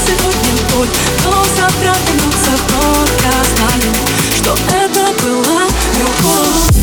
сегодня боль, но завтра вернуться вновь. Я знаю, что это была любовь.